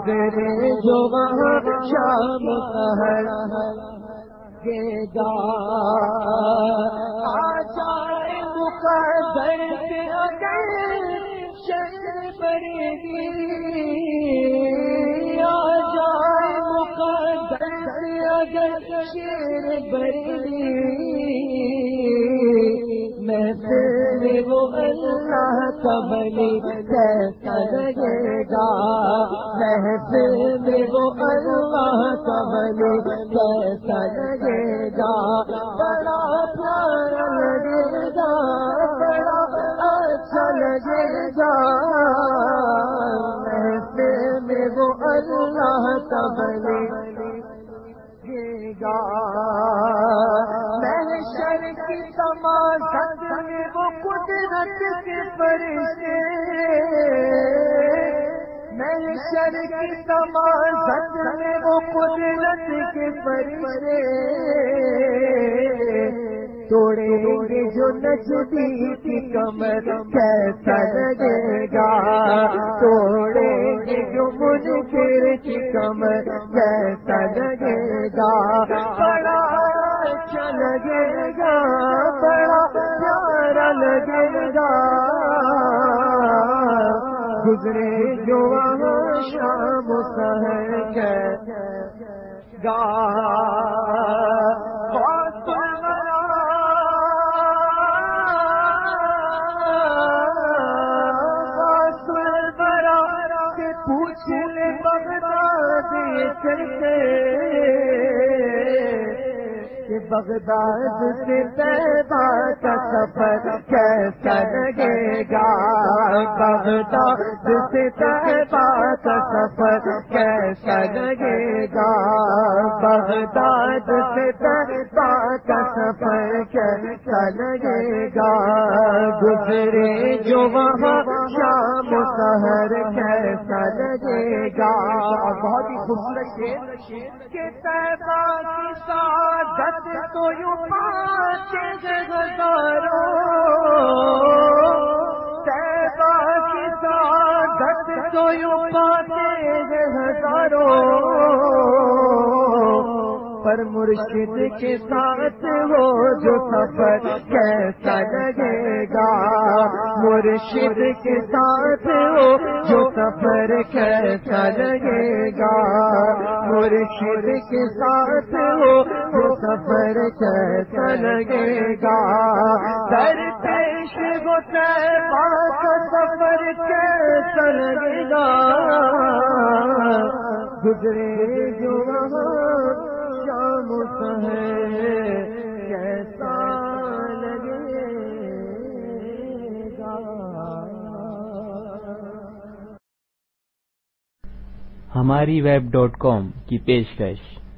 گزرے جو وہاں شام سحر گے گا آ جائے مقدر سے اگر شر پڑے گی، آ جائے مقدر سے اگر شر پڑے گی، محفل میں وہ اللہ کا ولی کیسا لگے گا، محفل میں وہ اللہ کا ولی کیسا لگے گا، بڑا پیارا لگے گا، بڑا اچھا لگے گا، محفل میں وہ اللہ کا ولی گا، محشر کی تماشا میں وہ قدرت کے فرشتے، محشر کی تماشا میں وہ قدرت کے فرشتے، توڑیں گے جو نجدی کی کمر کیسا لگے گا، توڑیں گے جو منکر کی کمر کیسا لگے گا، بڑا اچھا لگے گا، بڑا پیارا لگے گا، گزرے جو وہاں شام سحر گا، پوچھ لے بغداد چلتے کہ بغداد سے طیبہ کا سفر کیسا لگے گا، بغداد سے طیبہ کا سفر کیسا لگے گا، بغداد سے طیبہ کا سفر کیسا لگے گا، گزرے جو وہاں شام سحر کیسا لگے گا، بہت ہی خوبصورت شعر کہ طیبہ کی سعادت تو یوں پاتے ہیں ہزاروں، طیبہ کی سعادت تو یوں پاتے ہیں ہزاروں، پر مرشد کے ساتھ ہو جو سفر کیسا لگے گا، مرشد کے ساتھ ہو جو سفر کیسا لگے گا، مرشد کے ساتھ ہو جو سفر کیسا لگے گا، در پیش وہ طیبہ کا سفر کیسا لگے گا، گزرے جو وہاں شام سحر کیسا لگے گا۔ ہماری web.com کی پیشکش